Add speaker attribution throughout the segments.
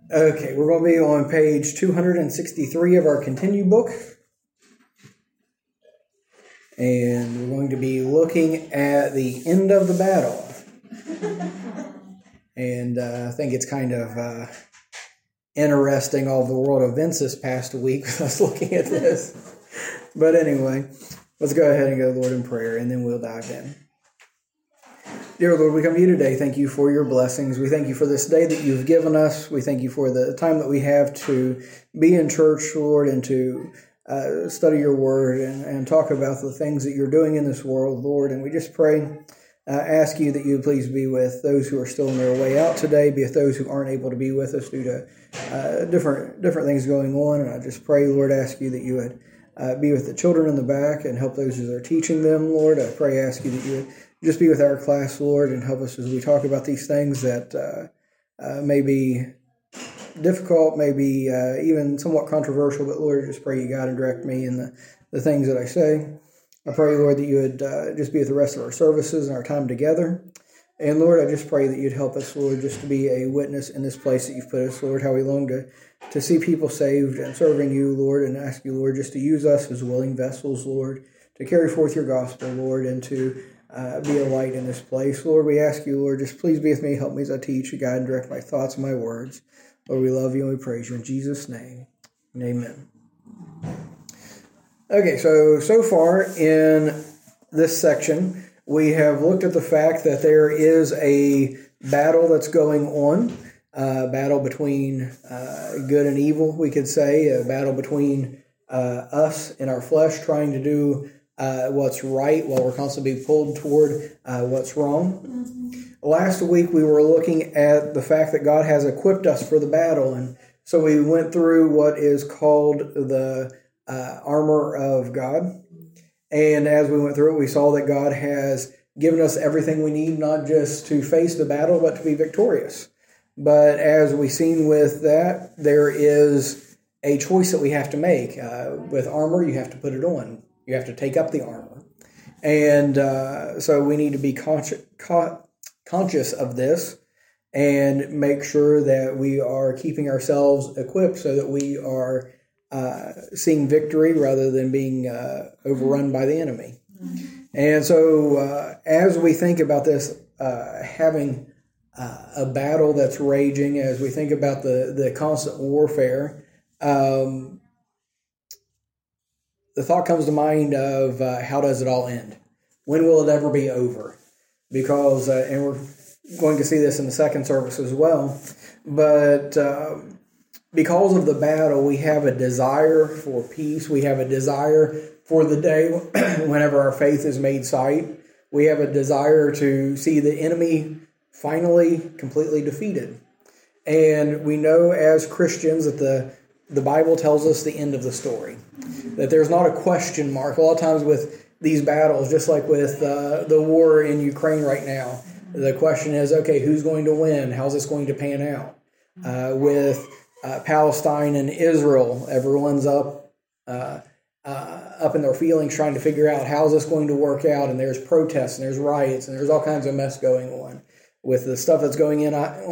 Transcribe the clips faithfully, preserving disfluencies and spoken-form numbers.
Speaker 1: Okay, we're going to be on page two hundred sixty-three of our Continue book. And we're going to be looking at the end of the battle. And uh, I think it's kind of uh, interesting, all the world events this past week with us looking at this. But anyway, let's go ahead and go, Lord, in prayer, and then we'll dive in. Dear Lord, we come to you today. Thank you for your blessings. We thank you for this day that you've given us. We thank you for the time that we have to be in church, Lord, and to uh, study your word and, and talk about the things that you're doing in this world, Lord. And we just pray, uh, ask you that you would please be with those who are still on their way out today, be with those who aren't able to be with us due to uh, different different things going on. And I just pray, Lord, ask you that you would uh, be with the children in the back and help those who are teaching them, Lord. I pray, ask you that you would just be with our class, Lord, and help us as we talk about these things that uh, uh, may be difficult, may be uh, even somewhat controversial, but Lord, I just pray you guide and direct me in the, the things that I say. I pray, Lord, that you would uh, just be with the rest of our services and our time together. And Lord, I just pray that you'd help us, Lord, just to be a witness in this place that you've put us, Lord, how we long to, to see people saved and serving you, Lord, and ask you, Lord, just to use us as willing vessels, Lord, to carry forth your gospel, Lord, and to Uh, be a light in this place. Lord, we ask you, Lord, just please be with me. Help me as I teach, guide and direct my thoughts and my words. Lord, we love you and we praise you in Jesus' name. Amen. Okay, so, so far in this section, we have looked at the fact that there is a battle that's going on, a battle between uh, good and evil, we could say, a battle between uh, us and our flesh trying to do Uh, what's right while we're constantly being pulled toward uh, what's wrong. Mm-hmm. Last week we were looking at the fact that God has equipped us for the battle, and so we went through what is called the uh, armor of God. And as we went through it, we saw that God has given us everything we need, not just to face the battle, but to be victorious. But as we've seen with that, there is a choice that we have to make. Uh, with armor, you have to put it on. You have to take up the armor. And uh, so we need to be conscious, conscious of this and make sure that we are keeping ourselves equipped so that we are uh, seeing victory rather than being uh, overrun by the enemy. Mm-hmm. And so uh, as we think about this, uh, having uh, a battle that's raging, as we think about the, the constant warfare, um, the thought comes to mind of uh, how does it all end? When will it ever be over? Because, uh, and we're going to see this in the second service as well, but uh, because of the battle, we have a desire for peace. We have a desire for the day whenever our faith is made sight. We have a desire to see the enemy finally completely defeated. And we know as Christians that the The Bible tells us the end of the story, that there's not a question mark. A lot of times with these battles, just like with uh, the war in Ukraine right now, the question is, okay, who's going to win? How's this going to pan out? Uh, with uh, Palestine and Israel, everyone's up uh, uh, up in their feelings trying to figure out how's this going to work out, and there's protests, and there's riots, and there's all kinds of mess going on. With the stuff that's going in,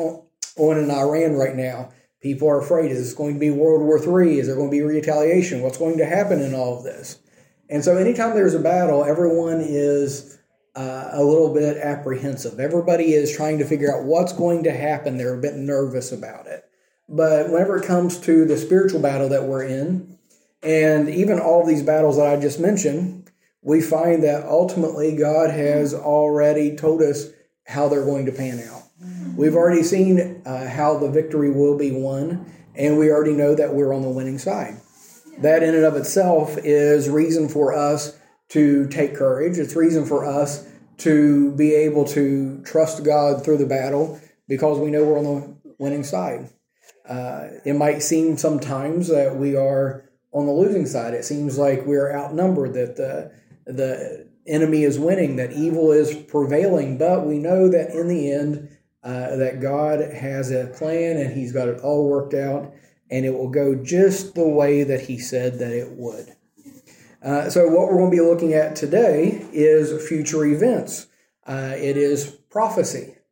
Speaker 1: on in Iran right now, people are afraid. Is this going to be World War Three? Is there going to be retaliation? What's going to happen in all of this? And so anytime there's a battle, everyone is uh, a little bit apprehensive. Everybody is trying to figure out what's going to happen. They're a bit nervous about it. But whenever it comes to the spiritual battle that we're in, and even all these battles that I just mentioned, we find that ultimately God has already told us how they're going to pan out. We've already seen uh, how the victory will be won, and we already know that we're on the winning side. That in and of itself is reason for us to take courage. It's reason for us to be able to trust God through the battle because we know we're on the winning side. Uh, it might seem sometimes that we are on the losing side. It seems like we're outnumbered, that the, the enemy is winning, that evil is prevailing, but we know that in the end, Uh, that God has a plan and he's got it all worked out, and it will go just the way that he said that it would. Uh, so what we're going to be looking at today is future events. Uh, it is prophecy.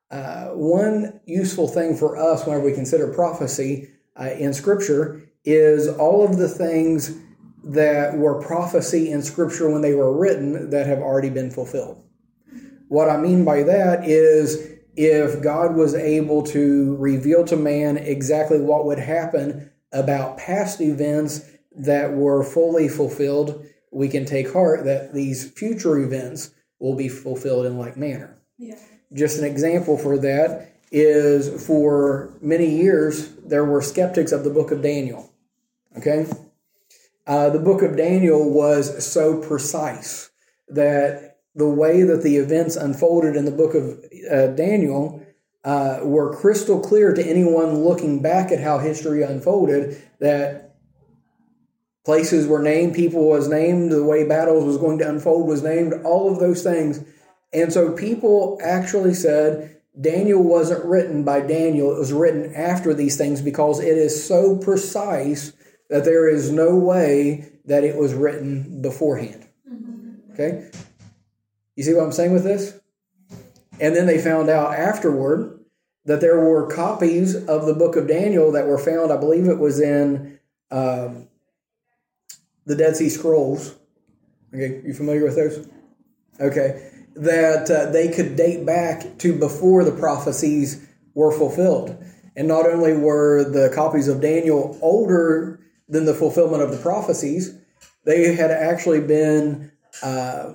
Speaker 1: uh, one useful thing for us whenever we consider prophecy uh, in Scripture is all of the things that were prophecy in Scripture when they were written that have already been fulfilled. What I mean by that is if God was able to reveal to man exactly what would happen about past events that were fully fulfilled, we can take heart that these future events will be fulfilled in like manner. Yeah. Just an example for that is for many years there were skeptics of the book of Daniel. Okay? Uh, the book of Daniel was so precise that the way that the events unfolded in the book of uh, Daniel uh, were crystal clear to anyone looking back at how history unfolded, that places were named, people was named, the way battles was going to unfold was named, all of those things. And so people actually said Daniel wasn't written by Daniel, it was written after these things because it is so precise that there is no way that it was written beforehand. Okay? You see what I'm saying with this? And then they found out afterward that there were copies of the book of Daniel that were found, I believe it was in um, the Dead Sea Scrolls. Okay, you familiar with those? Okay. That uh, they could date back to before the prophecies were fulfilled. And not only were the copies of Daniel older than the fulfillment of the prophecies, they had actually been uh,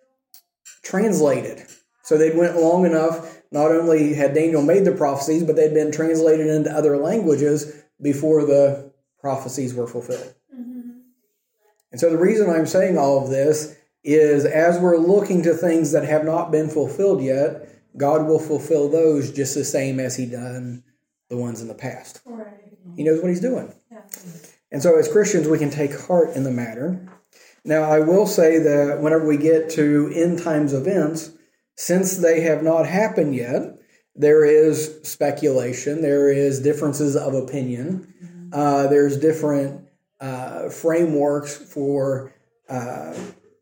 Speaker 1: translated. So they went long enough, not only had Daniel made the prophecies, but they'd been translated into other languages before the prophecies were fulfilled. Mm-hmm. And so the reason I'm saying all of this is as we're looking to things that have not been fulfilled yet, God will fulfill those just the same as He done the ones in the past. Right. He knows what He's doing. Yeah. And so as Christians, we can take heart in the matter. Now, I will say that whenever we get to end times events, since they have not happened yet, there is speculation, there is differences of opinion, mm-hmm. uh, there's different uh, frameworks for uh,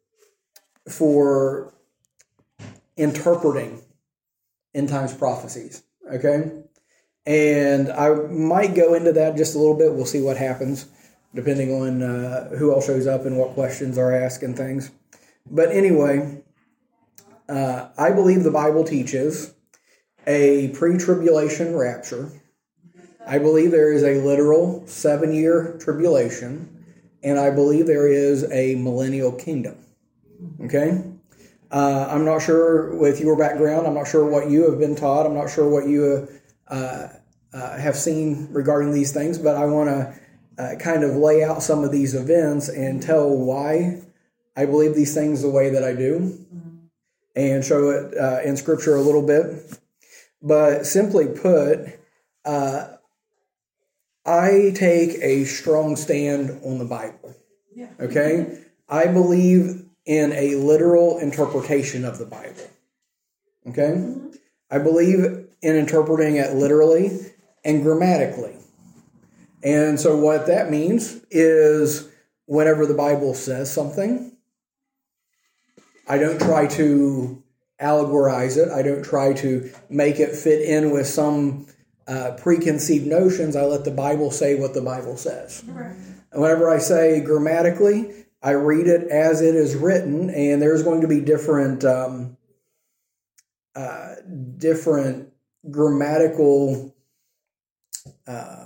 Speaker 1: for interpreting end times prophecies. Okay, and I might go into that just a little bit. We'll see what happens, depending on uh, who all shows up and what questions are asked and things. But anyway, uh, I believe the Bible teaches a pre-tribulation rapture. I believe there is a literal seven-year tribulation, and I believe there is a millennial kingdom. Okay? Uh, I'm not sure with your background, I'm not sure what you have been taught, I'm not sure what you uh, uh, have seen regarding these things, but I want to Uh, kind of lay out some of these events and tell why I believe these things the way that I do, mm-hmm. and show it uh, in Scripture a little bit. But simply put, uh, I take a strong stand on the Bible. Yeah. Okay? I believe in a literal interpretation of the Bible. Okay? Mm-hmm. I believe in interpreting it literally and grammatically. And so what that means is whenever the Bible says something, I don't try to allegorize it. I don't try to make it fit in with some uh, preconceived notions. I let the Bible say what the Bible says. Right. And whenever I say grammatically, I read it as it is written, and there's going to be different, um, uh, different grammatical Uh,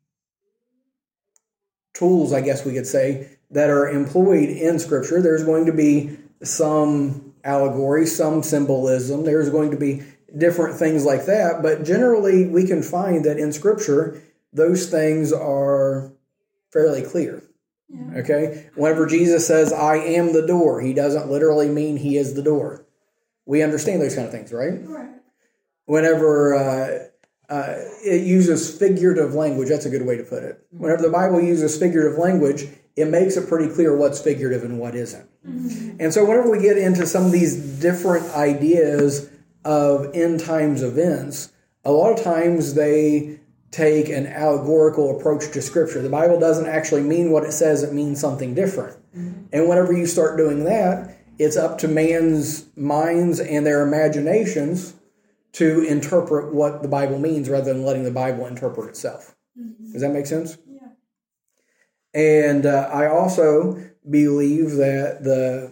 Speaker 1: tools, I guess we could say, that are employed in Scripture. There's going to be some allegory, some symbolism. There's going to be different things like that. But generally, we can find that in Scripture, those things are fairly clear. Yeah. Okay? Whenever Jesus says, I am the door, He doesn't literally mean He is the door. We understand those kind of things, right? Right. Whenever uh, Uh, it uses figurative language. That's a good way to put it. Whenever the Bible uses figurative language, it makes it pretty clear what's figurative and what isn't. Mm-hmm. And so whenever we get into some of these different ideas of end times events, a lot of times they take an allegorical approach to Scripture. The Bible doesn't actually mean what it says. It means something different. Mm-hmm. And whenever you start doing that, it's up to man's minds and their imaginations to interpret what the Bible means rather than letting the Bible interpret itself. Mm-hmm. Does that make sense?
Speaker 2: Yeah.
Speaker 1: And uh, I also believe that the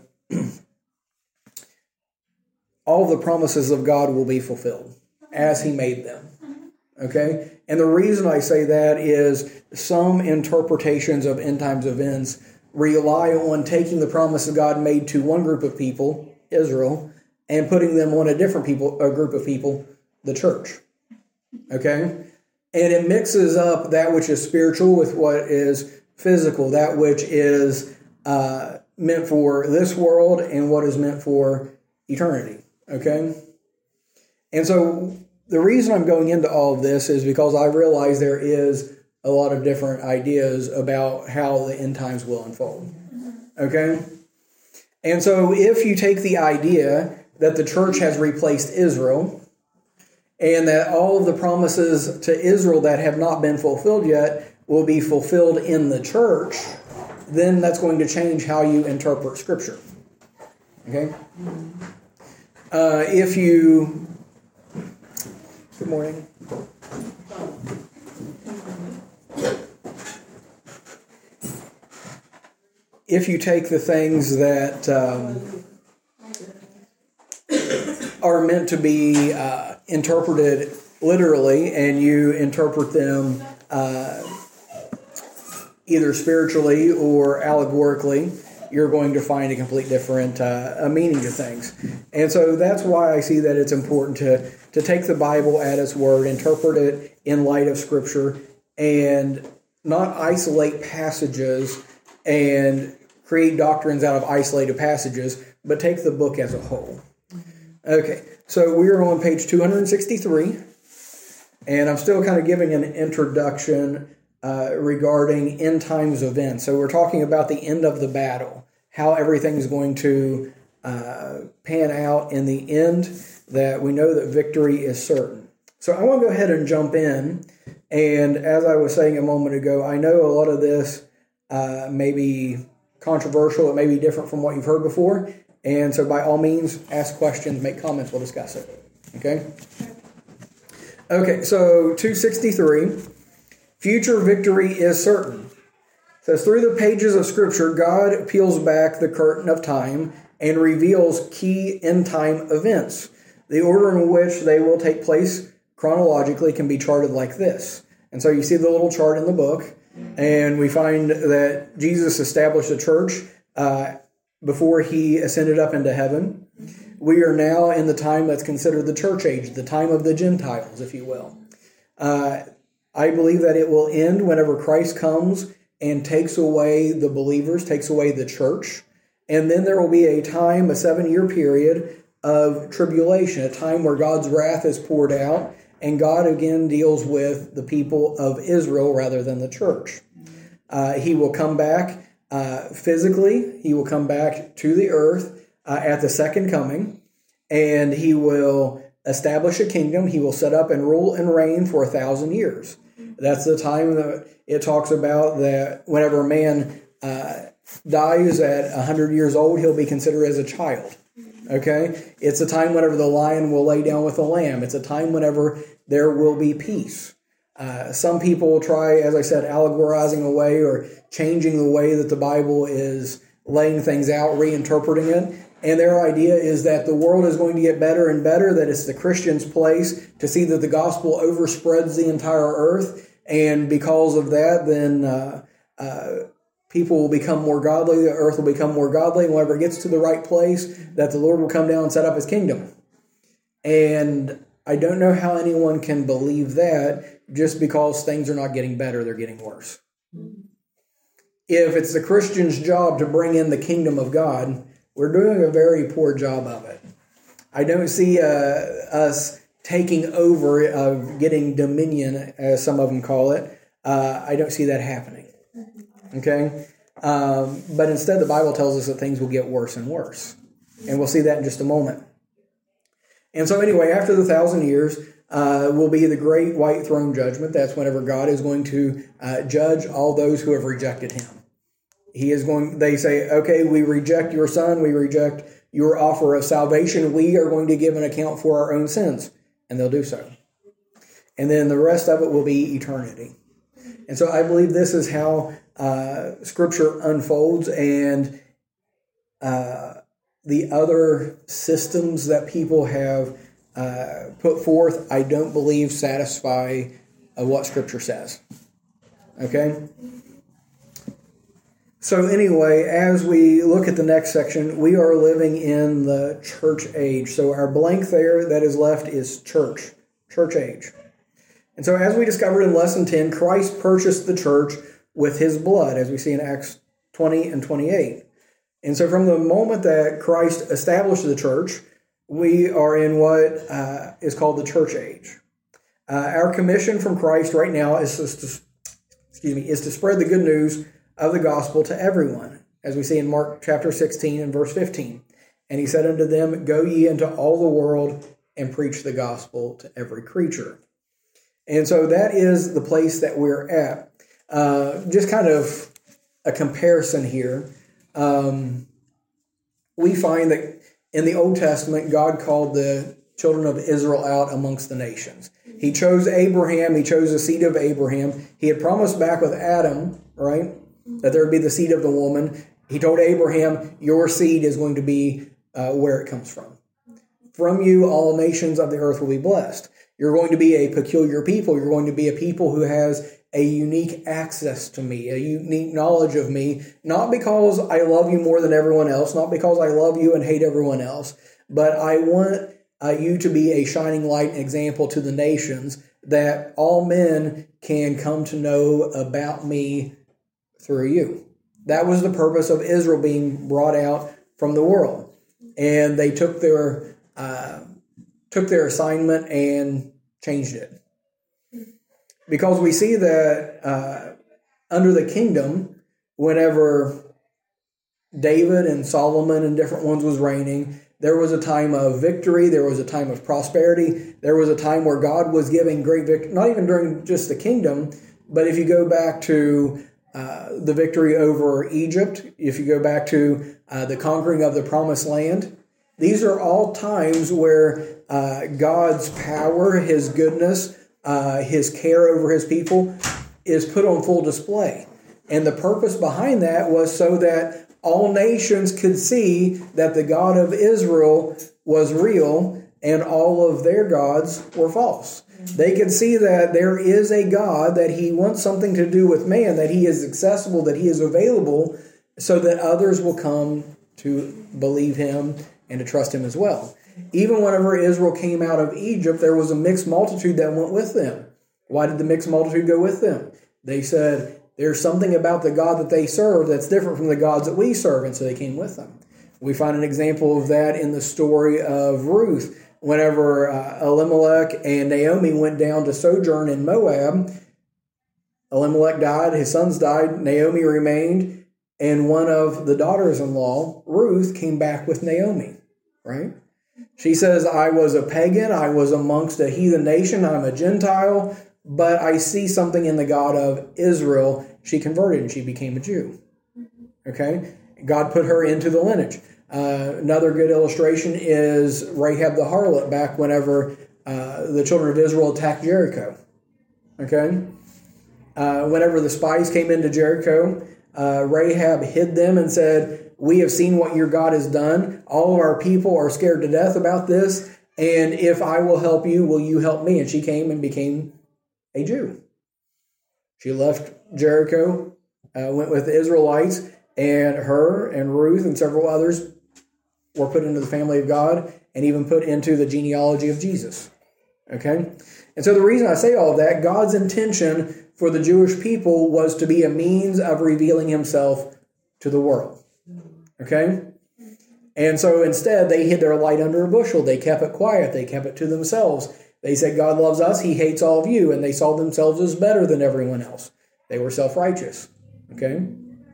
Speaker 1: all the promises of God will be fulfilled as He made them. Okay? And the reason I say that is some interpretations of end times events rely on taking the promise of God made to one group of people, Israel, and putting them on a different people, a group of people, the church. Okay? And it mixes up that which is spiritual with what is physical, that which is uh, meant for this world and what is meant for eternity. Okay? And so the reason I'm going into all of this is because I realize there is a lot of different ideas about how the end times will unfold. Okay? And so if you take the idea that the church has replaced Israel and that all of the promises to Israel that have not been fulfilled yet will be fulfilled in the church, then that's going to change how you interpret Scripture. Okay? Uh, if you... Good morning. If you take the things that um, are meant to be uh, interpreted literally and you interpret them uh, either spiritually or allegorically, you're going to find a complete different uh, a meaning to things. And so that's why I see that it's important to, to take the Bible at its word, interpret it in light of Scripture, and not isolate passages and create doctrines out of isolated passages, but take the book as a whole. Okay, so we are on page two hundred sixty-three, and I'm still kind of giving an introduction uh, regarding end times events. So we're talking about the end of the battle, how everything is going to uh, pan out in the end, that we know that victory is certain. So I want to go ahead and jump in, and as I was saying a moment ago, I know a lot of this uh, may be controversial, it may be different from what you've heard before, and so by all means, ask questions, make comments, we'll discuss it. Okay? Okay, so two sixty-three, future victory is certain. It says, through the pages of Scripture, God peels back the curtain of time and reveals key end-time events. The order in which they will take place chronologically can be charted like this. And so you see the little chart in the book, and we find that Jesus established a church uh, before He ascended up into heaven. We are now in the time that's considered the church age, the time of the Gentiles, if you will. Uh, I believe that it will end whenever Christ comes and takes away the believers, takes away the church. And then there will be a time, a seven-year period of tribulation, a time where God's wrath is poured out, and God again deals with the people of Israel rather than the church. Uh, he will come back uh, physically. He will come back to the earth uh, at the second coming, and He will establish a kingdom. He will set up and rule and reign for a thousand years. That's the time that it talks about that whenever a man uh, dies at one hundred years old, he'll be considered as a child. Okay? It's a time whenever the lion will lay down with the lamb. It's a time whenever there will be peace. Uh, some people try, as I said, allegorizing away or changing the way that the Bible is laying things out, reinterpreting it. And their idea is that the world is going to get better and better, that it's the Christian's place to see that the gospel overspreads the entire earth. And because of that, then uh, uh, people will become more godly, the earth will become more godly, and whenever it gets to the right place, that the Lord will come down and set up His kingdom. And I don't know how anyone can believe that just because things are not getting better, they're getting worse. If it's the Christian's job to bring in the kingdom of God, we're doing a very poor job of it. I don't see uh, us taking over, uh, getting dominion, as some of them call it. Uh, I don't see that happening. Okay? Um, but instead, the Bible tells us that things will get worse and worse. And we'll see that in just a moment. And so anyway, after the thousand years uh, will be the great white throne judgment. That's whenever God is going to uh, judge all those who have rejected Him. He is going, they say, okay, we reject your Son, we reject your offer of salvation, we are going to give an account for our own sins. and they'll do so. And then the rest of it will be eternity. And so I believe this is how uh, Scripture unfolds, and uh, the other systems that people have uh, put forth, I don't believe satisfy uh, what Scripture says. Okay? So anyway, as we look at the next section, we are living in the church age. So our blank there that is left is church, church age. And so as we discovered in Lesson ten, Christ purchased the church with his blood, as we see in Acts twenty and twenty-eight. And so from the moment that Christ established the church, we are in what uh, is called the church age. Uh, our commission from Christ right now is to, excuse me, is to spread the good news of the gospel to everyone, as we see in Mark chapter sixteen and verse fifteen. And he said unto them, Go ye into all the world and preach the gospel to every creature. And so that is the place that we're at. Uh, just kind of a comparison here. Um, we find that in the Old Testament, God called the children of Israel out amongst the nations. He chose Abraham. He chose the seed of Abraham. He had promised back with Adam, right, that there would be the seed of the woman. He told Abraham, your seed is going to be uh, where it comes from. From you, all nations of the earth will be blessed. You're going to be a peculiar people. You're going to be a people who has a unique access to me, a unique knowledge of me, not because I love you more than everyone else, not because I love you and hate everyone else, but I want uh, you to be a shining light and example to the nations, that all men can come to know about me through you. That was the purpose of Israel being brought out from the world. And they took their uh, took their assignment and changed it. Because we see that uh, under the kingdom, whenever David and Solomon and different ones was reigning, there was a time of victory, there was a time of prosperity, there was a time where God was giving great victory, not even during just the kingdom, but if you go back to uh, the victory over Egypt, if you go back to uh, the conquering of the promised land, these are all times where uh, God's power, his goodness, uh, his care over his people is put on full display. And the purpose behind that was so that all nations could see that the God of Israel was real and all of their gods were false. They could see that there is a God, that he wants something to do with man, that he is accessible, that he is available, so that others will come to believe him and to trust him as well. Even whenever Israel came out of Egypt, there was a mixed multitude that went with them. Why did the mixed multitude go with them? They said, there's something about the God that they serve that's different from the gods that we serve, and so they came with them. We find an example of that in the story of Ruth. Whenever uh, Elimelech and Naomi went down to sojourn in Moab, Elimelech died, his sons died, Naomi remained, and one of the daughters-in-law, Ruth, came back with Naomi, right? She says, I was a pagan, I was amongst a heathen nation, I'm a Gentile, but I see something in the God of Israel. She converted and she became a Jew. Okay? God put her into the lineage. Uh, another good illustration is Rahab the harlot back whenever uh, the children of Israel attacked Jericho. Okay? Uh, whenever the spies came into Jericho, uh, Rahab hid them and said, we have seen what your God has done. All of our people are scared to death about this. And if I will help you, will you help me? And she came and became a Jew. She left Jericho, uh, went with the Israelites, and her and Ruth and several others were put into the family of God and even put into the genealogy of Jesus. Okay? And so the reason I say all of that, God's intention for the Jewish people was to be a means of revealing himself to the world. Okay? And so instead, they hid their light under a bushel. They kept it quiet. They kept it to themselves. They said, God loves us, he hates all of you, and they saw themselves as better than everyone else. They were self-righteous. Okay?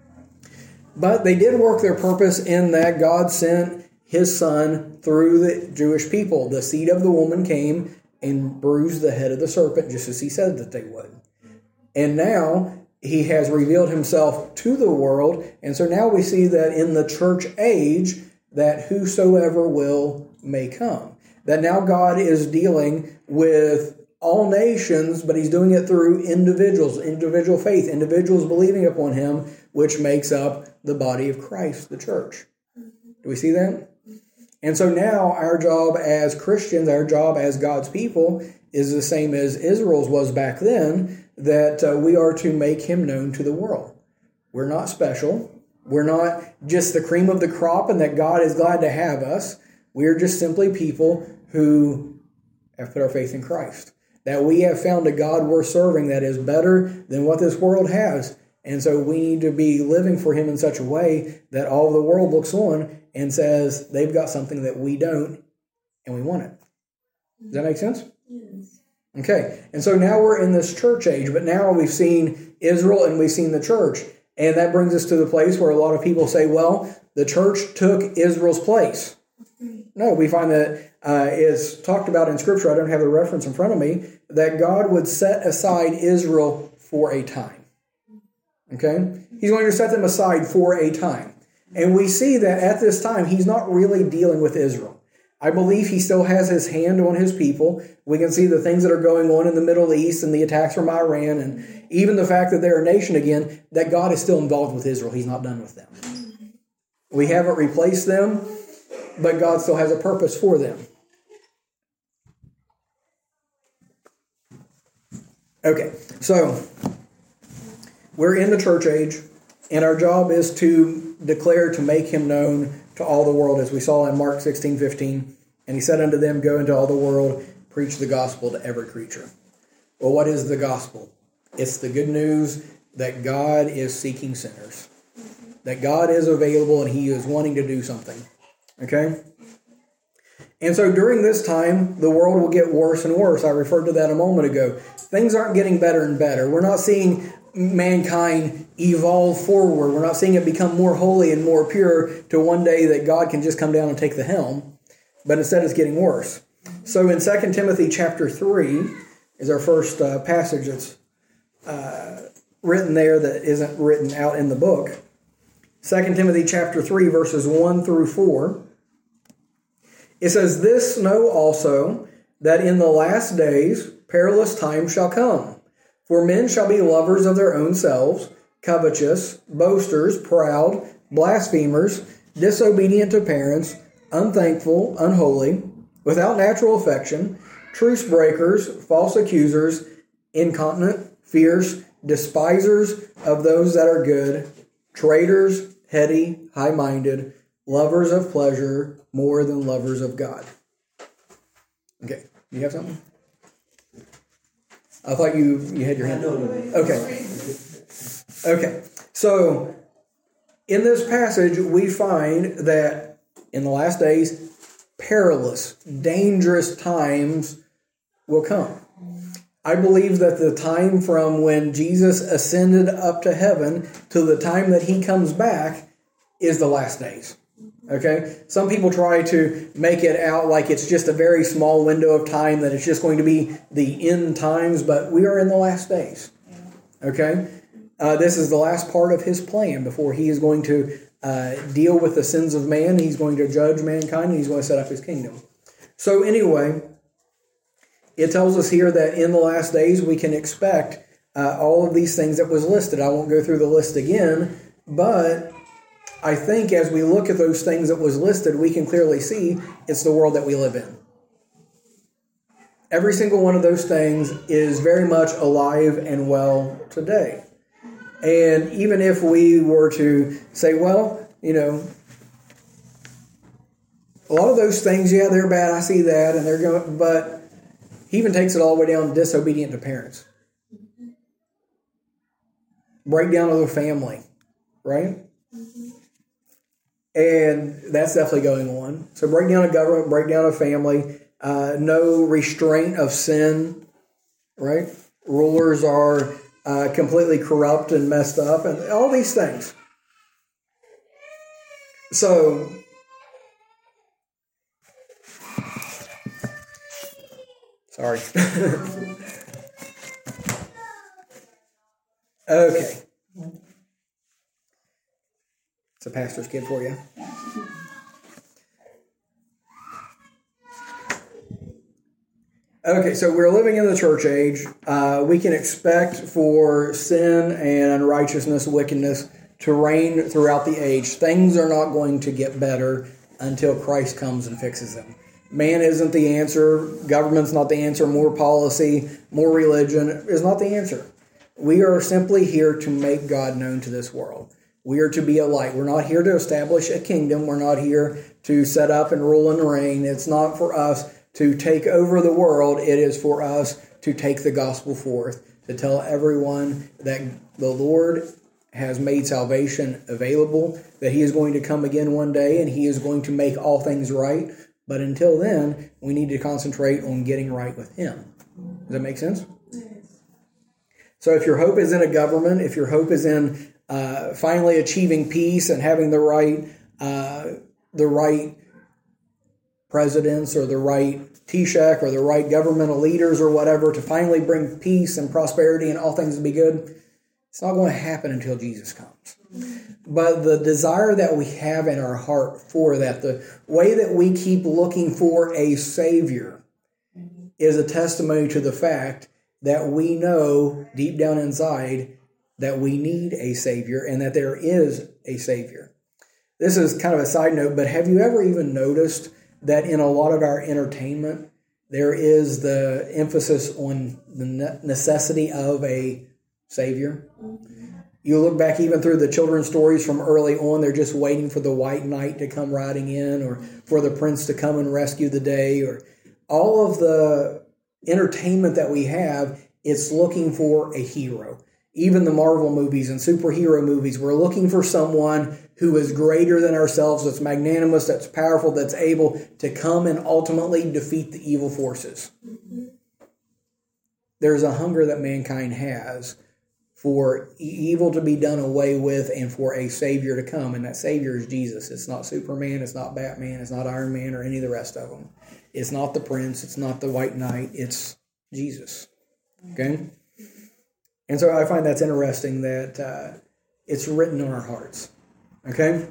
Speaker 1: But they did work their purpose in that God sent his son through the Jewish people. The seed of the woman came and bruised the head of the serpent, just as he said that they would. And now he has revealed himself to the world. And so now we see that in the church age, that whosoever will may come. that now God is dealing with all nations, but he's doing it through individuals, individual faith, individuals believing upon him, which makes up the body of Christ, the church. Do we see that? And so now our job as Christians, our job as God's people, is the same as Israel's was back then, that uh, we are to make him known to the world. We're not special. We're not just the cream of the crop and that God is glad to have us. We are just simply people who have put our faith in Christ. That we have found a God worth serving that is better than what this world has. And so we need to be living for him in such a way that all the world looks on and says they've got something that we don't and we want it. Does that make sense?
Speaker 2: Yes.
Speaker 1: Okay. And so now we're in this church age, but now we've seen Israel and we've seen the church. And that brings us to the place where a lot of people say, well, the church took Israel's place. No, we find that uh, it's talked about in Scripture, I don't have the reference in front of me, that God would set aside Israel for a time. Okay? He's going to set them aside for a time. And we see that at this time, he's not really dealing with Israel. I believe he still has his hand on his people. We can see the things that are going on in the Middle East and the attacks from Iran and even the fact that they're a nation again, that God is still involved with Israel. He's not done with them. We haven't replaced them, but God still has a purpose for them. Okay, so we're in the church age, and our job is to declare, to make him known to all the world, as we saw in Mark sixteen fifteen. And he said unto them, go into all the world, preach the gospel to every creature. Well, what is the gospel? It's the good news that God is seeking sinners. That God is available and he is wanting to do something. Okay? And so during this time, the world will get worse and worse. I referred to that a moment ago. Things aren't getting better and better. We're not seeing mankind evolve forward. We're not seeing it become more holy and more pure to one day that God can just come down and take the helm. But instead it's getting worse. So in Second Timothy chapter three is our first uh, passage that's uh, written there that isn't written out in the book. Second Timothy chapter three, verses one through four. It says, this know also, that in the last days perilous times shall come. For men shall be lovers of their own selves, covetous, boasters, proud, blasphemers, disobedient to parents, unthankful, unholy, without natural affection, truce breakers, false accusers, incontinent, fierce, despisers of those that are good, traitors, heady, high-minded, lovers of pleasure more than lovers of God. Okay, you have something? I thought you, you had your hand up. Okay. Okay. So, in this passage, we find that in the last days, perilous, dangerous times will come. I believe that the time from when Jesus ascended up to heaven to the time that he comes back is the last days. Okay? Some people try to make it out like it's just a very small window of time, that it's just going to be the end times, but we are in the last days. Okay? Uh, this is the last part of his plan before he is going to uh, deal with the sins of man. He's going to judge mankind, and he's going to set up his kingdom. So anyway, it tells us here that in the last days we can expect uh, all of these things that was listed. I won't go through the list again, but I think as we look at those things that was listed, we can clearly see it's the world that we live in. Every single one of those things is very much alive and well today. And even if we were to say, well, you know, a lot of those things, yeah, they're bad, I see that, and they're going, but he even takes it all the way down to disobedient to parents. Breakdown of the family, right? And that's definitely going on. So breakdown of government, breakdown of family, uh, no restraint of sin, right? Rulers are uh, completely corrupt and messed up, and all these things. So, sorry. Okay. It's a pastor's kid for you. Okay, so we're living in the church age. Uh, we can expect for sin and unrighteousness, wickedness to reign throughout the age. Things are not going to get better until Christ comes and fixes them. Man isn't the answer. Government's not the answer. More policy, more religion is not the answer. We are simply here to make God known to this world. We are to be a light. We're not here to establish a kingdom. We're not here to set up and rule and reign. It's not for us to take over the world. It is for us to take the gospel forth, to tell everyone that the Lord has made salvation available, that he is going to come again one day and he is going to make all things right. But until then, we need to concentrate on getting right with him. Does that make sense? Yes. So if your hope is in a government, if your hope is in uh, finally achieving peace and having the right uh, the right presidents or the right Taoiseach or the right governmental leaders or whatever to finally bring peace and prosperity and all things to be good, it's not going to happen until Jesus comes. But the desire that we have in our heart for that, the way that we keep looking for a Savior, is a testimony to the fact that we know deep down inside that we need a Savior and that there is a Savior. This is kind of a side note, but have you ever even noticed that in a lot of our entertainment, there is the emphasis on the necessity of a Savior? You look back even through the children's stories from early on, they're just waiting for the white knight to come riding in or for the prince to come and rescue the day. Or all of the entertainment that we have, it's looking for a hero. Even the Marvel movies and superhero movies, we're looking for someone who is greater than ourselves, that's magnanimous, that's powerful, that's able to come and ultimately defeat the evil forces. Mm-hmm. There's a hunger that mankind has for evil to be done away with and for a Savior to come. And that Savior is Jesus. It's not Superman, it's not Batman, it's not Iron Man or any of the rest of them. It's not the Prince, it's not the White Knight, it's Jesus. Okay? And so I find that's interesting that uh, it's written on our hearts. Okay?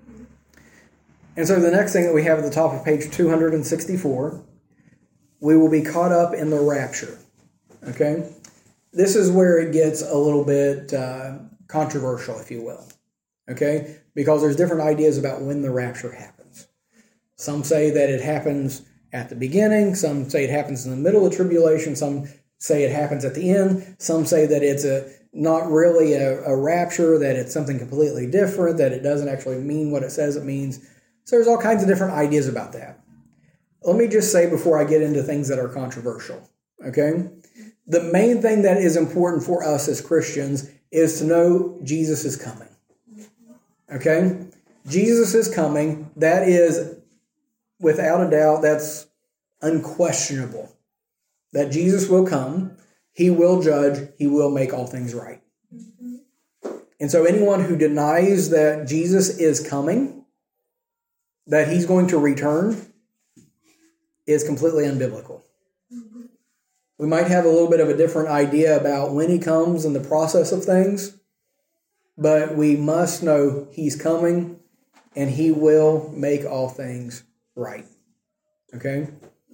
Speaker 1: And so the next thing that we have at the top of page two hundred sixty-four, we will be caught up in the rapture. Okay? This is where it gets a little bit uh, controversial, if you will. Okay? Because there's different ideas about when the rapture happens. Some say that it happens at the beginning. Some say it happens in the middle of tribulation. Some say it happens at the end. Some say that it's a not really a, a rapture, that it's something completely different, that it doesn't actually mean what it says it means. So there's all kinds of different ideas about that. Let me just say before I get into things that are controversial, okay? The main thing that is important for us as Christians is to know Jesus is coming, okay? Jesus is coming. That is, without a doubt, that's unquestionable. That Jesus will come, he will judge, he will make all things right. Mm-hmm. And so anyone who denies that Jesus is coming, that he's going to return, is completely unbiblical. Mm-hmm. We might have a little bit of a different idea about when he comes and the process of things, but we must know he's coming and he will make all things right. Okay?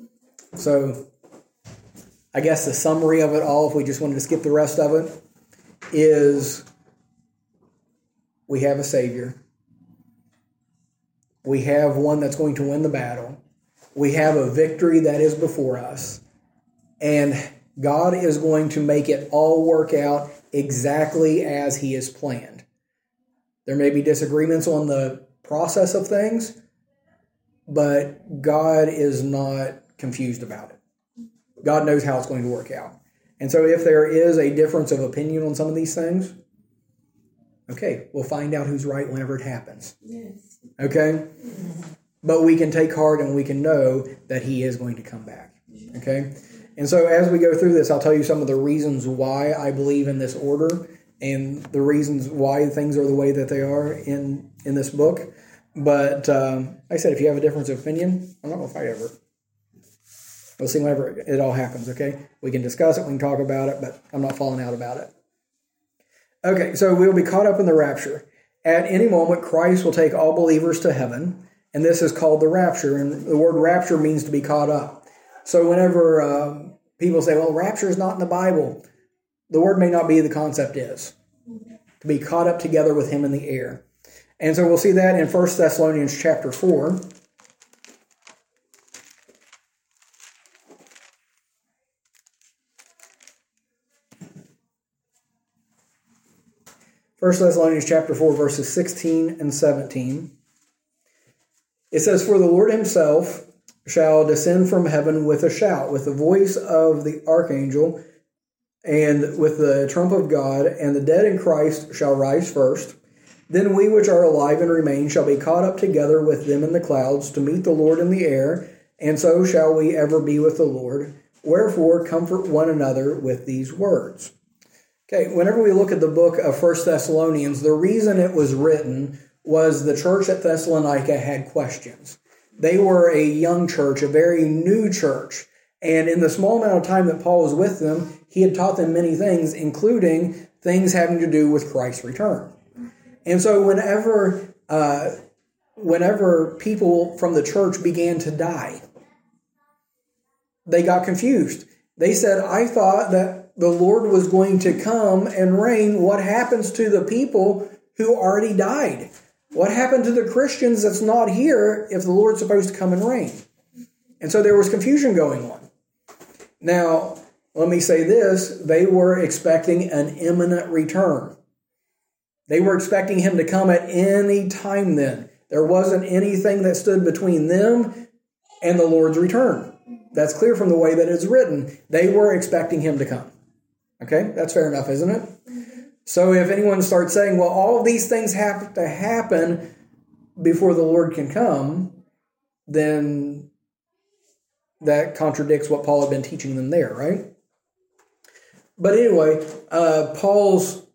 Speaker 1: So I guess the summary of it all, if we just wanted to skip the rest of it, is we have a Savior. We have one that's going to win the battle. We have a victory that is before us. And God is going to make it all work out exactly as he has planned. There may be disagreements on the process of things, but God is not confused about it. God knows how it's going to work out. And so if there is a difference of opinion on some of these things, okay, we'll find out who's right whenever it happens. Yes. Okay? But we can take heart and we can know that he is going to come back. Okay? And so as we go through this, I'll tell you some of the reasons why I believe in this order and the reasons why things are the way that they are in, in this book. But um, like I said, if you have a difference of opinion, I'm not going to fight over it. We'll see whenever it all happens, okay? We can discuss it, we can talk about it, but I'm not falling out about it. Okay, so we'll be caught up in the rapture. At any moment, Christ will take all believers to heaven, and this is called the rapture. And the word rapture means to be caught up. So whenever um, people say, well, rapture is not in the Bible. The word may not be, the concept is. To be caught up together with him in the air. And so we'll see that in First Thessalonians chapter four. First Thessalonians chapter four, verses sixteen and seventeen. It says, for the Lord himself shall descend from heaven with a shout, with the voice of the archangel, and with the trump of God, and the dead in Christ shall rise first. Then we which are alive and remain shall be caught up together with them in the clouds to meet the Lord in the air, and so shall we ever be with the Lord. Wherefore comfort one another with these words. Okay, whenever we look at the book of First Thessalonians, the reason it was written was the church at Thessalonica had questions. They were a young church, a very new church. And in the small amount of time that Paul was with them, he had taught them many things, including things having to do with Christ's return. And so whenever, uh, whenever people from the church began to die, they got confused. They said, I thought that the Lord was going to come and reign. What happens to the people who already died? What happened to the Christians that's not here if the Lord's supposed to come and reign? And so there was confusion going on. Now, let me say this. They were expecting an imminent return. They were expecting him to come at any time then. There wasn't anything that stood between them and the Lord's return. That's clear from the way that it's written. They were expecting him to come. Okay, that's fair enough, isn't it? So if anyone starts saying, well, all of these things have to happen before the Lord can come, then that contradicts what Paul had been teaching them there, right? But anyway, uh, Paul's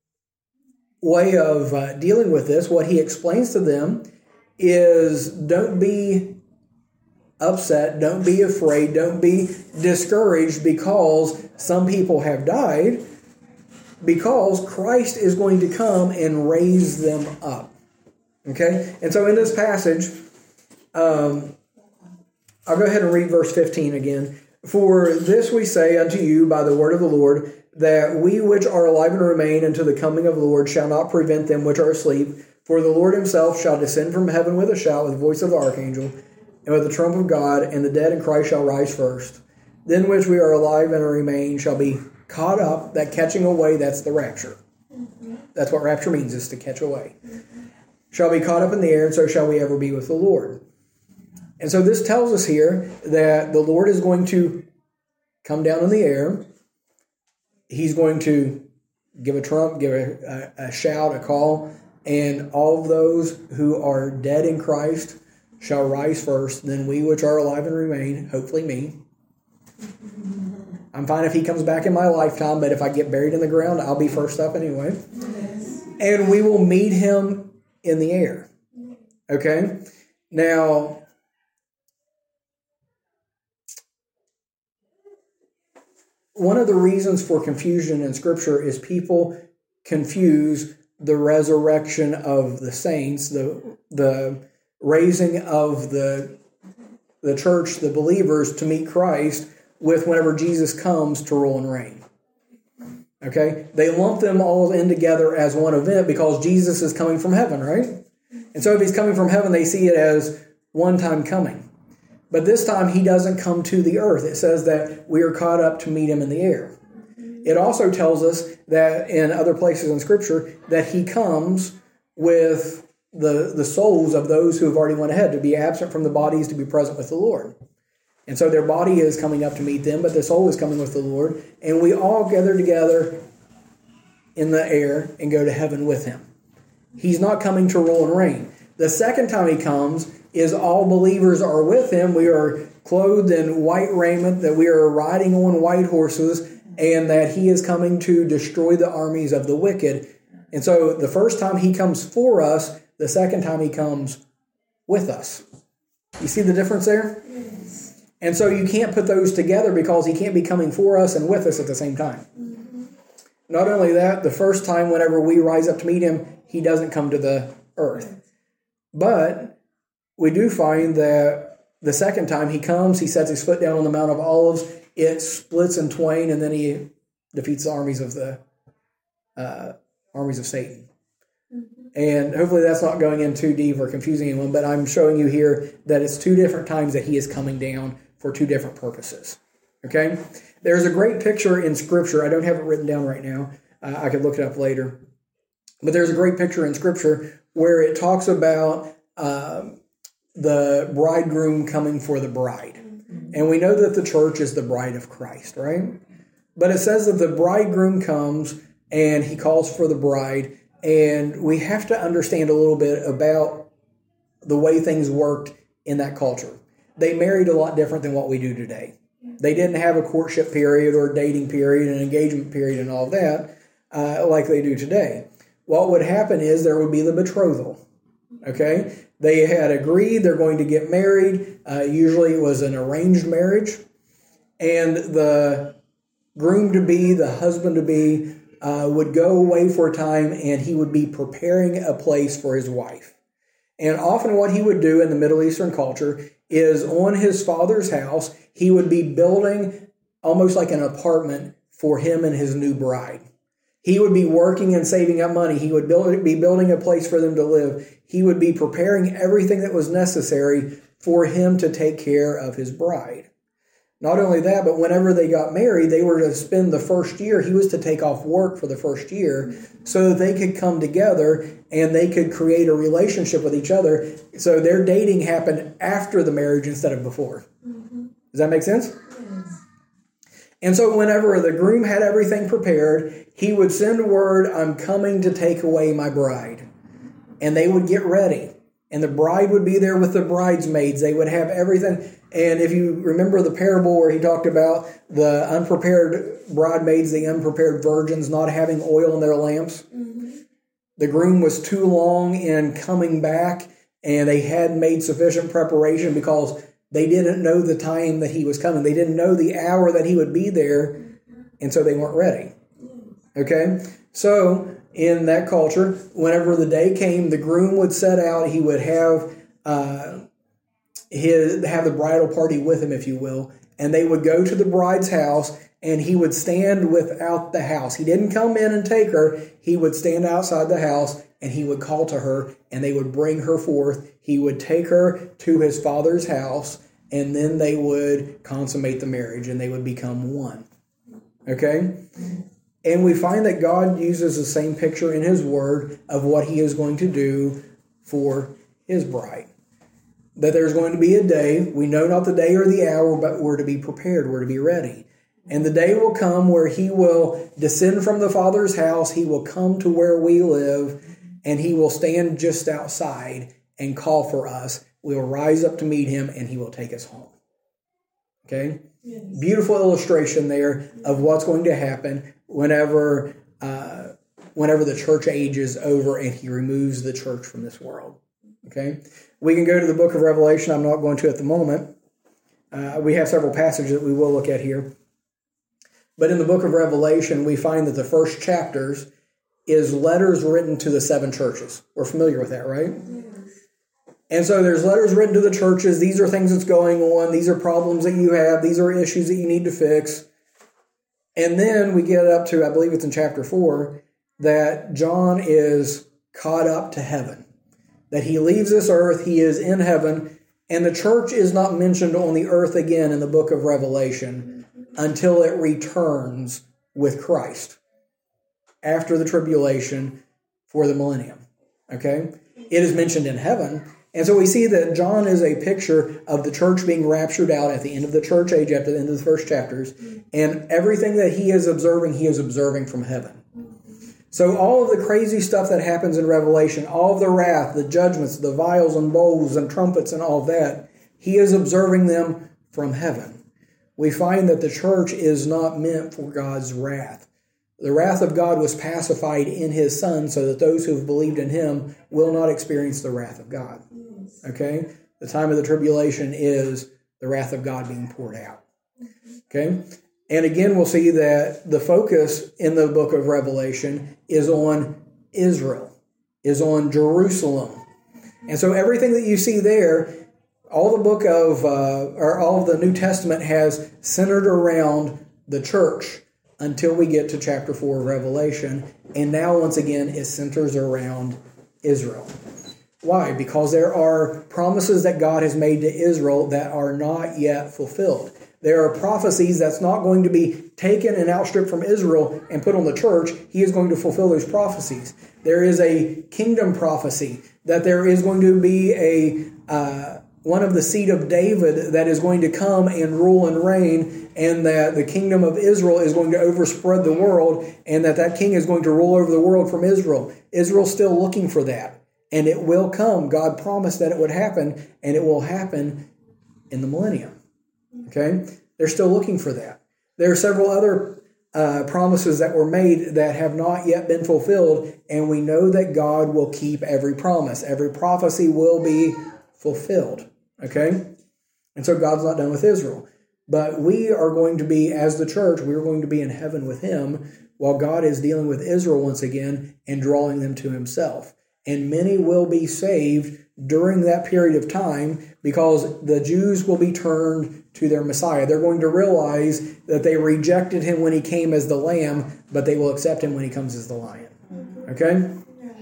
Speaker 1: way of uh, dealing with this, what he explains to them is don't be upset, don't be afraid, don't be discouraged because some people have died, because Christ is going to come and raise them up. Okay? And so in this passage, um, I'll go ahead and read verse fifteen again. For this we say unto you by the word of the Lord, that we which are alive and remain unto the coming of the Lord shall not prevent them which are asleep. For the Lord himself shall descend from heaven with a shout, with the voice of the archangel, and with the trump of God, and the dead in Christ shall rise first. Then which we are alive and remain shall be caught up. That catching away, that's the rapture. That's what rapture means, is to catch away. Shall be caught up in the air, and so shall we ever be with the Lord. And so this tells us here that the Lord is going to come down in the air. He's going to give a trump, give a, a, a shout, a call, and all of those who are dead in Christ shall rise first. Then we which are alive and remain, hopefully me. I'm fine if he comes back in my lifetime, but if I get buried in the ground, I'll be first up anyway. Yes. And we will meet him in the air. Okay? Now, one of the reasons for confusion in Scripture is people confuse the resurrection of the saints, the the raising of the the church, the believers, to meet Christ, with whenever Jesus comes to rule and reign. Okay? They lump them all in together as one event because Jesus is coming from heaven, right? And so if he's coming from heaven, they see it as one time coming. But this time he doesn't come to the earth. It says that we are caught up to meet him in the air. It also tells us that in other places in Scripture that he comes with the, the souls of those who have already went ahead, to be absent from the bodies, to be present with the Lord. And so their body is coming up to meet them, but their soul is coming with the Lord. And we all gather together in the air and go to heaven with him. He's not coming to rule and reign. The second time he comes is all believers are with him. We are clothed in white raiment, that we are riding on white horses, and that he is coming to destroy the armies of the wicked. And so the first time he comes for us, the second time he comes with us. You see the difference there? Yes. And so you can't put those together because he can't be coming for us and with us at the same time. Mm-hmm. Not only that, the first time whenever we rise up to meet him, he doesn't come to the earth. But we do find that the second time he comes, he sets his foot down on the Mount of Olives, it splits in twain, and then he defeats the armies of the uh, armies of Satan. Mm-hmm. And hopefully that's not going in too deep or confusing anyone, but I'm showing you here that it's two different times that he is coming down for two different purposes. Okay? There's a great picture in Scripture. I don't have it written down right now. Uh, I could look it up later. But there's a great picture in Scripture where it talks about um, the bridegroom coming for the bride. And we know that the church is the bride of Christ, right? But it says that the bridegroom comes and he calls for the bride. And we have to understand a little bit about the way things worked in that culture. They married a lot different than what we do today. They didn't have a courtship period or a dating period, an engagement period and all of that uh, like they do today. What would happen is there would be the betrothal, okay? They had agreed they're going to get married. Uh, usually it was an arranged marriage. And the groom-to-be, the husband-to-be, uh, would go away for a time and he would be preparing a place for his wife. And often what he would do in the Middle Eastern culture is on his father's house, he would be building almost like an apartment for him and his new bride. He would be working and saving up money. He would build, be building a place for them to live. He would be preparing everything that was necessary for him to take care of his bride. Not only that, but whenever they got married, they were to spend the first year. He was to take off work for the first year so that they could come together and they could create a relationship with each other. So their dating happened after the marriage instead of before. Mm-hmm. Does that make sense? Yes. And so whenever the groom had everything prepared, he would send word, I'm coming to take away my bride. And they would get ready. And the bride would be there with the bridesmaids. They would have everything. And if you remember the parable where he talked about the unprepared bridesmaids, the unprepared virgins not having oil in their lamps, mm-hmm. the groom was too long in coming back, and they hadn't made sufficient preparation because they didn't know the time that he was coming. They didn't know the hour that he would be there, and so they weren't ready. Okay? So, in that culture, whenever the day came, the groom would set out. He would have uh, his have the bridal party with him, if you will, and they would go to the bride's house, and he would stand without the house. He didn't come in and take her. He would stand outside the house, and he would call to her, and they would bring her forth. He would take her to his father's house, and then they would consummate the marriage, and they would become one. Okay? And we find that God uses the same picture in his word of what he is going to do for his bride. That there's going to be a day, we know not the day or the hour, but we're to be prepared, we're to be ready. And the day will come where he will descend from the Father's house, he will come to where we live, and he will stand just outside and call for us. We'll rise up to meet him, and he will take us home. Okay? Yes. Beautiful illustration there of what's going to happen whenever uh, whenever the church age is over and he removes the church from this world. Okay? We can go to the book of Revelation. I'm not going to at the moment. Uh, we have several passages that we will look at here. But in the book of Revelation, we find that the first chapters is letters written to the seven churches. We're familiar with that, right? Yes. And so there's letters written to the churches. These are things that's going on. These are problems that you have. These are issues that you need to fix. And then we get up to, I believe it's in chapter four, that John is caught up to heaven. That he leaves this earth, he is in heaven, and the church is not mentioned on the earth again in the book of Revelation until it returns with Christ after the tribulation for the millennium. Okay? It is mentioned in heaven. And so we see that John is a picture of the church being raptured out at the end of the church age, after the end of the first chapters. And everything that he is observing, he is observing from heaven. So all of the crazy stuff that happens in Revelation, all of the wrath, the judgments, the vials and bowls and trumpets and all that, he is observing them from heaven. We find that the church is not meant for God's wrath. The wrath of God was pacified in his Son so that those who have believed in him will not experience the wrath of God. Okay? The time of the tribulation is the wrath of God being poured out. Okay? And again, we'll see that the focus in the book of Revelation is on Israel, is on Jerusalem. And so everything that you see there all the book of, uh, or all of the New Testament has centered around the church until we get to chapter four of Revelation. And now, once again, it centers around Israel. Why? Because there are promises that God has made to Israel that are not yet fulfilled. There are prophecies that's not going to be taken and outstripped from Israel and put on the church. He is going to fulfill those prophecies. There is a kingdom prophecy that there is going to be a uh, one of the seed of David that is going to come and rule and reign, and that the kingdom of Israel is going to overspread the world, and that that king is going to rule over the world from Israel. Israel's still looking for that, and it will come. God promised that it would happen, and it will happen in the millennium. Okay? They're still looking for that. There are several other uh, promises that were made that have not yet been fulfilled, and we know that God will keep every promise. Every prophecy will be fulfilled. Okay? And so God's not done with Israel. But we are going to be, as the church, we are going to be in heaven with Him while God is dealing with Israel once again and drawing them to Himself. And many will be saved during that period of time because the Jews will be turned to their Messiah. They're going to realize that they rejected Him when He came as the lamb, but they will accept Him when He comes as the lion. Okay?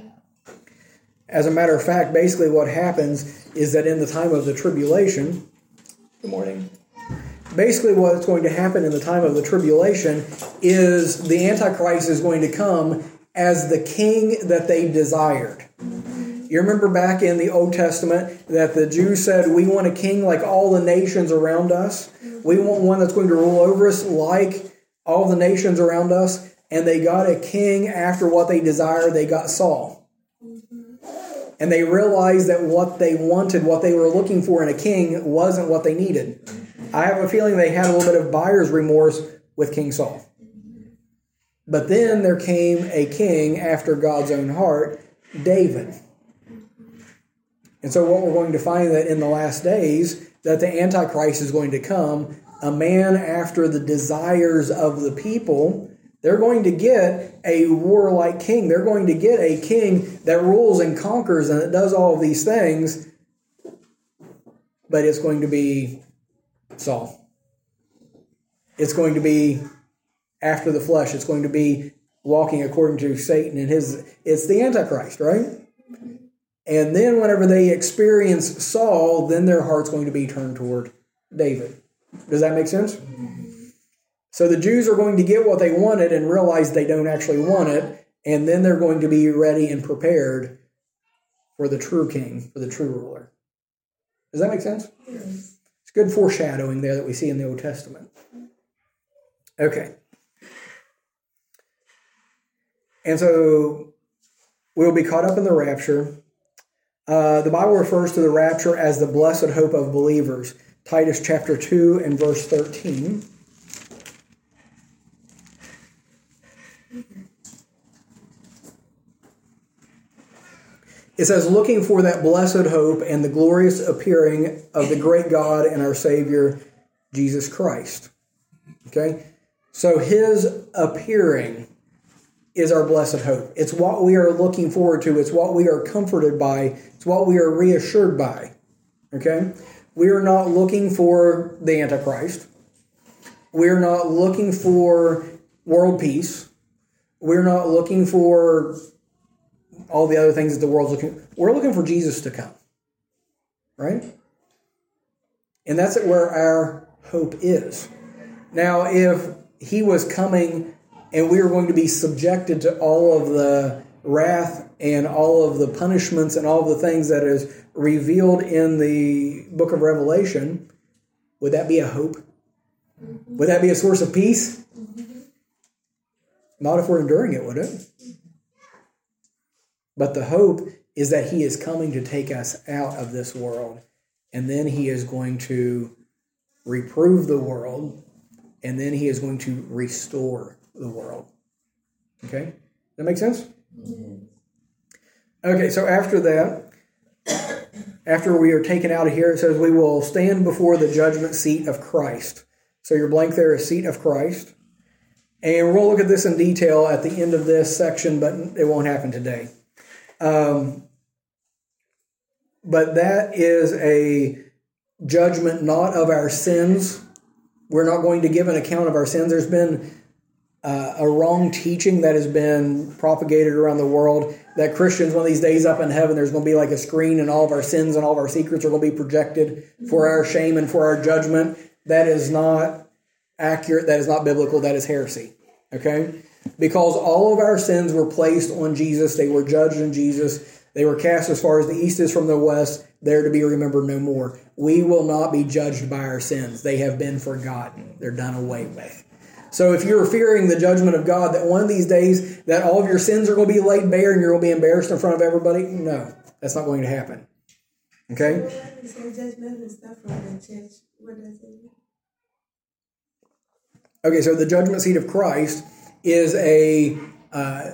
Speaker 1: As a matter of fact, basically what happens is that in the time of the tribulation, good morning, basically what's going to happen in the time of the tribulation is the Antichrist is going to come as the king that they desired. You remember back in the Old Testament that the Jews said, we want a king like all the nations around us. We want one that's going to rule over us like all the nations around us. And they got a king after what they desired. They got Saul. And they realized that what they wanted, what they were looking for in a king wasn't what they needed. I have a feeling they had a little bit of buyer's remorse with King Saul. But then there came a king after God's own heart, David. And so what we're going to find that in the last days, that the Antichrist is going to come, a man after the desires of the people. They're going to get a warlike king. They're going to get a king that rules and conquers and that does all of these things. But it's going to be Saul. It's going to be after the flesh. It's going to be walking according to Satan and his... It's the Antichrist, right? And then whenever they experience Saul, then their heart's going to be turned toward David. Does that make sense? So the Jews are going to get what they wanted and realize they don't actually want it, and then they're going to be ready and prepared for the true king, for the true ruler. Does that make sense? Yes. It's good foreshadowing there that we see in the Old Testament. Okay. And so we'll be caught up in the rapture. Uh, the Bible refers to the rapture as the blessed hope of believers. Titus chapter two and verse thirteen. It says, looking for that blessed hope and the glorious appearing of the great God and our Savior, Jesus Christ. Okay? So His appearing is our blessed hope. It's what we are looking forward to. It's what we are comforted by. It's what we are reassured by. Okay? We are not looking for the Antichrist. We are not looking for world peace. We're not looking for all the other things that the world's looking for. We're looking for Jesus to come. Right? And that's where our hope is. Now, if He was coming and we were going to be subjected to all of the wrath and all of the punishments and all of the things that is revealed in the book of Revelation, would that be a hope? Would that be a source of peace? Not if we're enduring it, would it? But the hope is that He is coming to take us out of this world, and then He is going to reprove the world, and then He is going to restore the world. Okay? Does that make sense? Mm-hmm. Okay, so after that, after we are taken out of here, it says we will stand before the judgment seat of Christ. So your blank there is seat of Christ. And we're going to look at this in detail at the end of this section, but it won't happen today. Um, but that is a judgment not of our sins. We're not going to give an account of our sins. There's been uh, a wrong teaching that has been propagated around the world that Christians, one of these days up in heaven, there's going to be like a screen and all of our sins and all of our secrets are going to be projected for our shame and for our judgment. That is not accurate. That is not biblical. That is heresy. Okay? Because all of our sins were placed on Jesus. They were judged in Jesus. They were cast as far as the east is from the west, there to be remembered no more. We will not be judged by our sins. They have been forgotten. They're done away with. So if you're fearing the judgment of God, that one of these days that all of your sins are going to be laid bare and you're going to be embarrassed in front of everybody, no, that's not going to happen. Okay?
Speaker 2: So when you say judgment is not from the church, what does it mean?
Speaker 1: Okay, so the judgment seat of Christ is a, uh,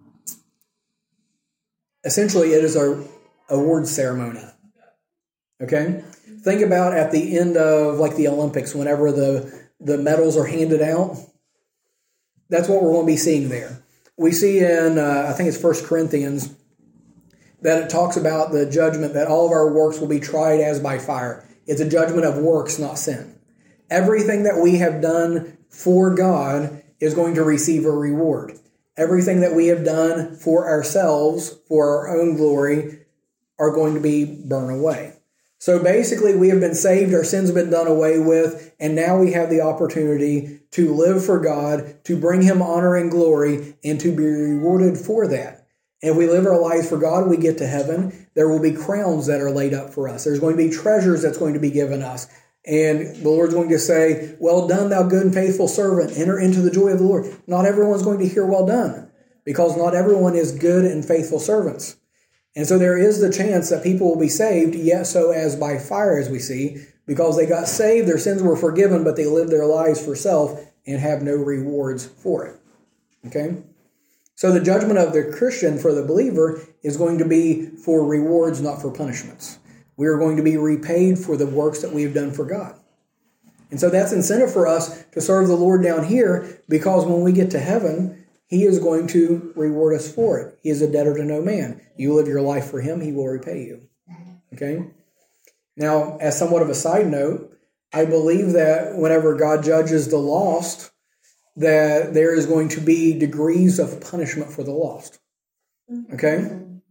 Speaker 1: essentially it is a award ceremony. Okay? Think about at the end of like the Olympics, whenever the the medals are handed out. That's what we're going to be seeing there. We see in, uh, I think it's First Corinthians, that it talks about the judgment that all of our works will be tried as by fire. It's a judgment of works, not sin. Everything that we have done for God is going to receive a reward. Everything that we have done for ourselves, for our own glory, are going to be burned away. So basically, we have been saved, our sins have been done away with, and now we have the opportunity to live for God, to bring Him honor and glory, and to be rewarded for that. And if we live our lives for God, we get to heaven. There will be crowns that are laid up for us. There's going to be treasures that's going to be given us. And the Lord's going to say, well done, thou good and faithful servant. Enter into the joy of the Lord. Not everyone's going to hear well done, because not everyone is good and faithful servants. And so there is the chance that people will be saved, yet so as by fire, as we see, because they got saved, their sins were forgiven, but they lived their lives for self and have no rewards for it. Okay? So the judgment of the Christian for the believer is going to be for rewards, not for punishments. We are going to be repaid for the works that we have done for God. And so that's incentive for us to serve the Lord down here, because when we get to heaven, He is going to reward us for it. He is a debtor to no man. You live your life for Him, He will repay you. Okay? Now, as somewhat of a side note, I believe that whenever God judges the lost, that there is going to be degrees of punishment for the lost. Okay?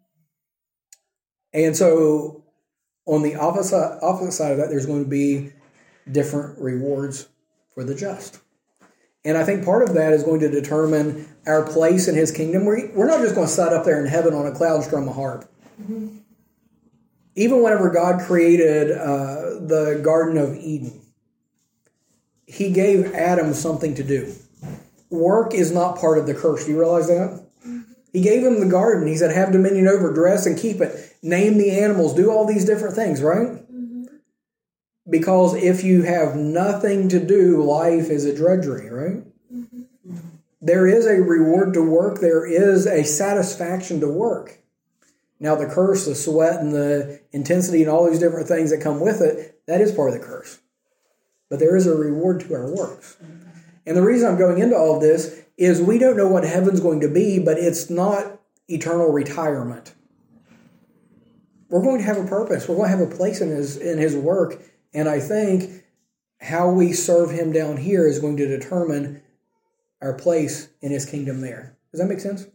Speaker 1: And so, on the opposite, opposite side of that, there's going to be different rewards for the just. And I think part of that is going to determine our place in His kingdom. We're not just going to sit up there in heaven on a cloud and strum a harp. Mm-hmm. Even whenever God created uh, the Garden of Eden, He gave Adam something to do. Work is not part of the curse. Do you realize that? Mm-hmm. He gave him the garden. He said, have dominion over, dress and keep it. Name the animals. Do all these different things, right? Mm-hmm. Because if you have nothing to do, life is a drudgery, right? Mm-hmm. There is a reward to work. There is a satisfaction to work. Now, the curse, the sweat, and the intensity, and all these different things that come with it, that is part of the curse. But there is a reward to our works. And the reason I'm going into all of this is we don't know what heaven's going to be, but it's not eternal retirement. We're going to have a purpose. We're going to have a place in His in His work. And I think how we serve Him down here is going to determine our place in His kingdom there. Does that make sense?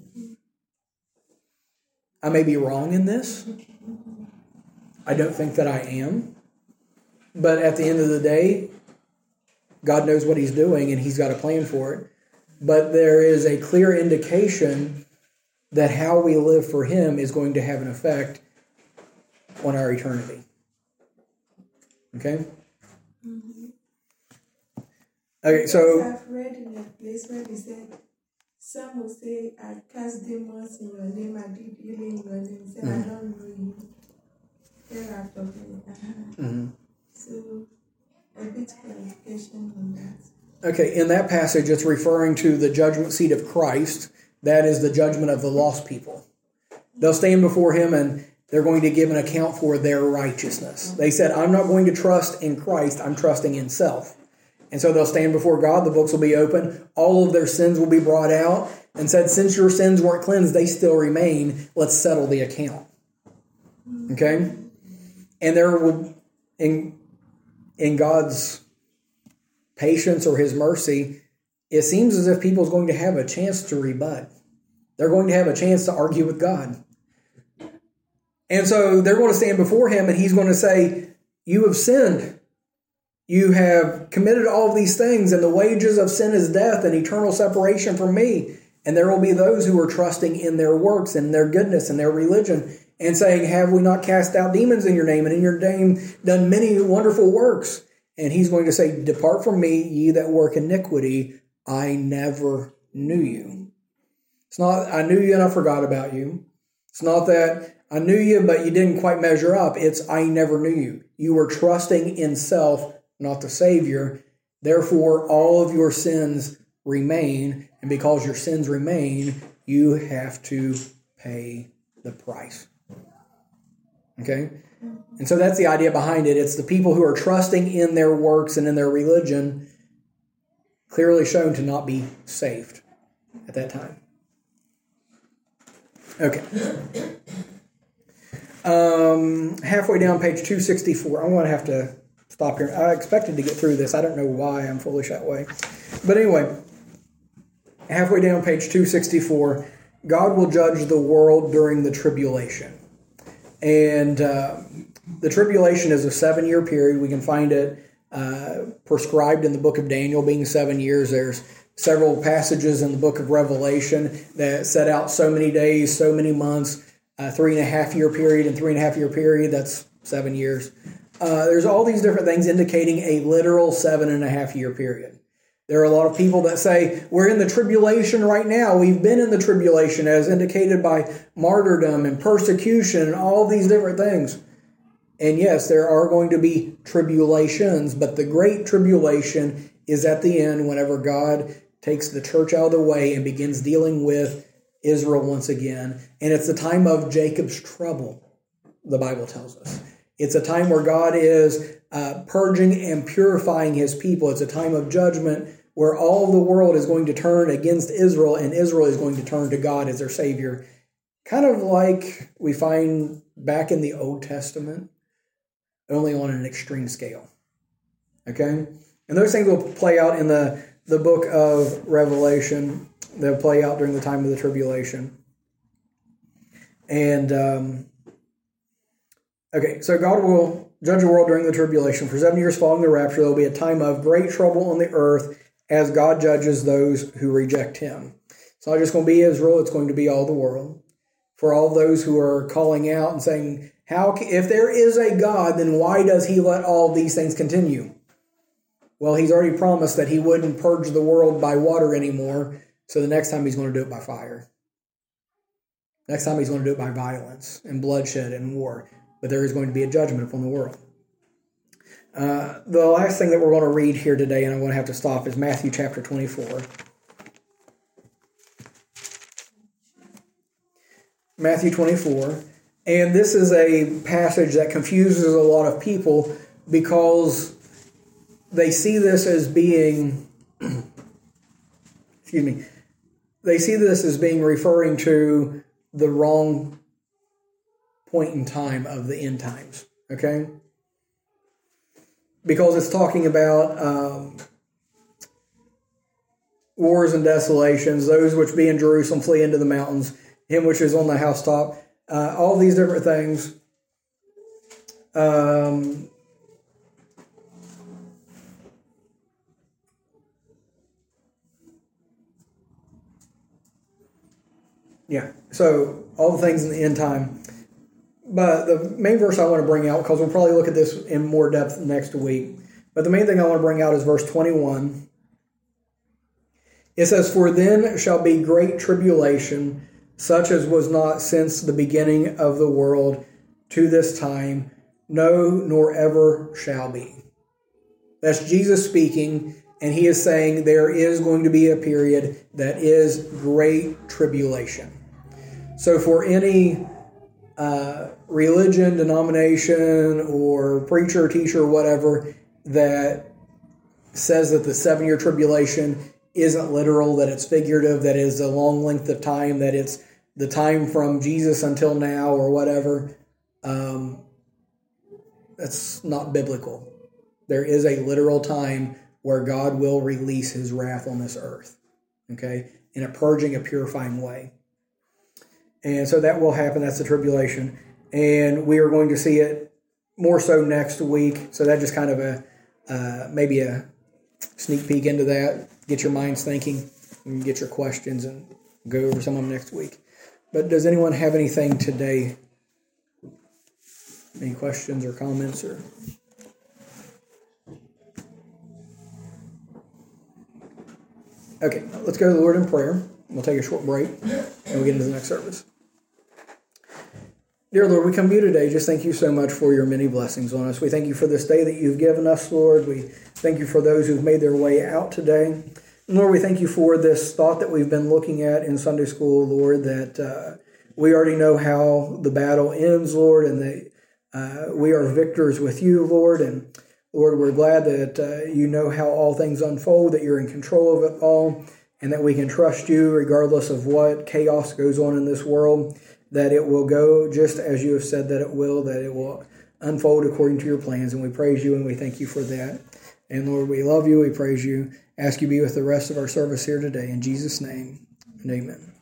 Speaker 1: I may be wrong in this. I don't think that I am. But at the end of the day, God knows what He's doing and He's got a plan for it. But there is a clear indication that how we live for Him is going to have an effect on our eternity. Okay?
Speaker 2: Mm-hmm.
Speaker 1: Okay, so...
Speaker 2: I've read in a place where He said, some will say, I cast demons in your name, I did healing in your name. He said, mm-hmm. I don't know you. Thereafter, uh-huh. mm-hmm. So, a bit clarification on that. Okay, in that passage, it's referring to the judgment seat of Christ. That is the judgment of the lost people. They'll stand before Him and they're going to give an account for their righteousness. They said, I'm not going to trust in Christ, I'm trusting in self. And so they'll stand before God, the books will be open, all of their sins will be brought out, and said, since your sins weren't cleansed, they still remain, let's settle the account. Okay? And there will
Speaker 1: in, in God's patience or his mercy, it seems as if people's going to have a chance to rebut. They're going to have a chance to argue with God. And so they're going to stand before him and he's going to say, you have sinned. You have committed all of these things, and the wages of sin is death and eternal separation from me. And there will be those who are trusting in their works and their goodness and their religion and saying, have we not cast out demons in your name and in your name done many wonderful works? And he's going to say, depart from me, ye that work iniquity. I never knew you. It's not, I knew you and I forgot about you. It's not that I knew you, but you didn't quite measure up. It's, I never knew you. You were trusting in self, not the Savior. Therefore, all of your sins remain. And because your sins remain, you have to pay the price. Okay? And so that's the idea behind it. It's the people who are trusting in their works and in their religion, clearly shown to not be saved at that time. Okay. Um, halfway down page two sixty-four. I'm going to have to stop here. I expected to get through this. I don't know why I'm foolish that way. But anyway, halfway down page two sixty-four, God will judge the world during the tribulation. And uh, the tribulation is a seven-year period. We can find it uh, prescribed in the book of Daniel being seven years. There's several passages in the book of Revelation that set out so many days, so many months, a three and a half year period, and three and a half year period, that's seven years. Uh, there's all these different things indicating a literal seven and a half year period. There are a lot of people that say, we're in the tribulation right now. We've been in the tribulation as indicated by martyrdom and persecution and all these different things. And yes, there are going to be tribulations, but the great tribulation is at the end whenever God takes the church out of the way and begins dealing with Israel once again. And it's the time of Jacob's trouble, the Bible tells us. It's a time where God is uh, purging and purifying his people. It's a time of judgment where all of the world is going to turn against Israel, and Israel is going to turn to God as their Savior. Kind of like we find back in the Old Testament, only on an extreme scale. Okay? And those things will play out in the, the book of Revelation. They'll play out during the time of the tribulation. And, um, okay, so God will judge the world during the tribulation. For seven years following the rapture, there will be a time of great trouble on the earth as God judges those who reject him. It's not just going to be Israel, it's going to be all the world. For all those who are calling out and saying, "How if there is a God, then why does he let all these things continue?" Well, he's already promised that he wouldn't purge the world by water anymore, so the next time he's going to do it by fire. Next time he's going to do it by violence and bloodshed and war. But there is going to be a judgment upon the world. Uh, the last thing that we're going to read here today, and I'm going to have to stop, is Matthew chapter twenty-four. Matthew twenty-four. And this is a passage that confuses a lot of people because they see this as being, excuse me, they see this as being referring to the wrong point in time of the end times, okay? Because it's talking about um, wars and desolations, those which be in Jerusalem flee into the mountains, him which is on the housetop, uh, all these different things. Um, yeah, so all the things in the end time. But the main verse I want to bring out, because we'll probably look at this in more depth next week, but the main thing I want to bring out is verse twenty-one. It says, "For then shall be great tribulation, such as was not since the beginning of the world to this time, no, nor ever shall be." That's Jesus speaking, and he is saying there is going to be a period that is great tribulation. So for any uh, religion, denomination, or preacher, teacher, whatever, that says that the seven-year tribulation isn't literal, that it's figurative, that is a long length of time, that it's the time from Jesus until now or whatever, um, That's not biblical. There is a literal time where God will release his wrath on this earth, okay, in a purging, a purifying way. And so that will happen. That's the tribulation. And we are going to see it more so next week. So that just kind of a uh, maybe a sneak peek into that. Get your minds thinking and get your questions and go over some of them next week. But does anyone have anything today? Any questions or comments? Or okay, let's go to the Lord in prayer. We'll take a short break and we'll get into the next service. Dear Lord, we come to you today. Just thank you so much for your many blessings on us. We thank you for this day that you've given us, Lord. We thank you for those who've made their way out today. And Lord, we thank you for this thought that we've been looking at in Sunday school, Lord, that uh, we already know how the battle ends, Lord, and that uh, we are victors with you, Lord. And Lord, we're glad that uh, you know how all things unfold, that you're in control of it all, and that we can trust you regardless of what chaos goes on in this world, that it will go just as you have said that it will, that it will unfold according to your plans. And we praise you and we thank you for that. And Lord, we love you, we praise you. Ask you to be with the rest of our service here today. In Jesus' name, and amen.